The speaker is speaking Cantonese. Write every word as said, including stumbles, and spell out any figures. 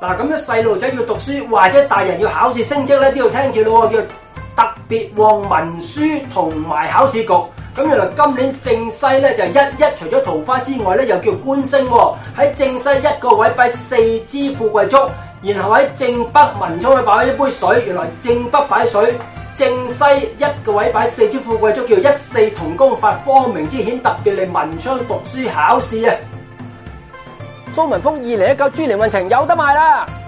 嗱，咁樣細路仔要讀書或者大人要考試升職咧，都要聽住咯，叫特別旺文書同埋考試局。咁原來今年正西咧就一一除咗桃花之外咧，又叫官星喎。喺正西一個位擺四支富貴竹，然後喺正北文昌位擺一杯水。原來正北擺水，正西一個位擺四支富貴竹，叫一四同工發光明之顯，特別嚟文昌讀書考試啊！ 蘇文峰二零一九豬年運程有得賣啦！